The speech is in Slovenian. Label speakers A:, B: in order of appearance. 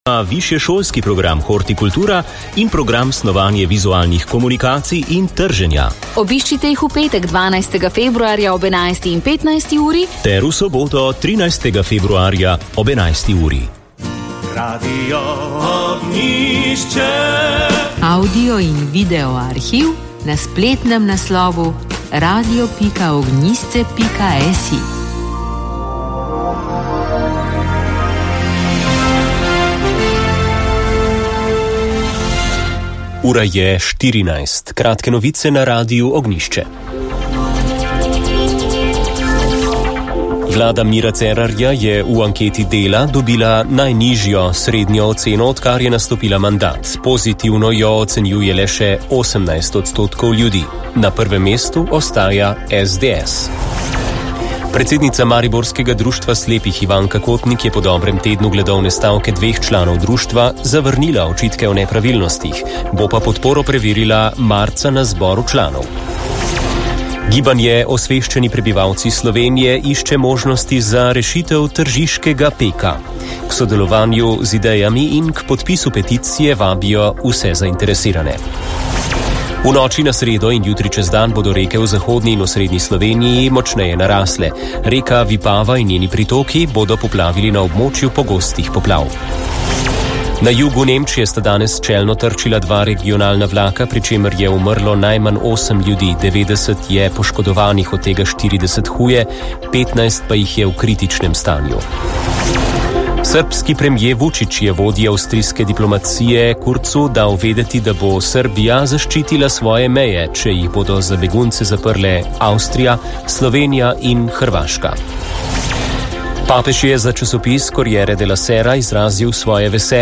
A: Višješolski program Hortikultura in program Snovanje vizualnih komunikacij in trženja.
B: Obiščite jih v petek 12. februarja ob 11:15 uri
A: ter v soboto 13. februarja ob 11. uri.
C: Radio Ognjišče.
D: Audio in video arhiv na spletnem naslovu radio.ognjišče.si.
A: Ura je 14. Kratke novice na Radiu Ognjišče. Vlada Mira Cerarja je v anketi Dela dobila najnižjo srednjo oceno, odkar je nastopila mandat. Pozitivno jo ocenjuje le še 18% ljudi. Na prvem mestu ostaja SDS. Predsednica Mariborskega društva slepih Ivanka Kotnik je po dobrem tednu gledovne stavke 2 članov društva zavrnila očitke o nepravilnostih, bo pa podporo preverila marca na zboru članov. Gibanje Osveščeni prebivalci Slovenije išče možnosti za rešitev tržiškega peka. K sodelovanju z idejami in k podpisu peticije vabijo vse zainteresirane. V noči na sredo in jutri čez dan bodo reke v zahodni in osrednji Sloveniji močneje narasle. Reka Vipava in njeni pritoki bodo poplavili na območju pogostih poplav. Na jugu Nemčije sta danes čelno trčila 2 regionalna vlaka, pri čemer je umrlo najmanj 8 ljudi, 90 je poškodovanih, od tega 40 huje, 15 pa jih je v kritičnem stanju. Srbski premijer Vučić je vodji avstrijske diplomacije Kurcu dal vedeti, da bo Srbija zaščitila svoje meje, če jih bodo za begunce zaprle Avstrija, Slovenija in Hrvaška. Papež je za časopis Corriere della Sera izrazil svoje veselje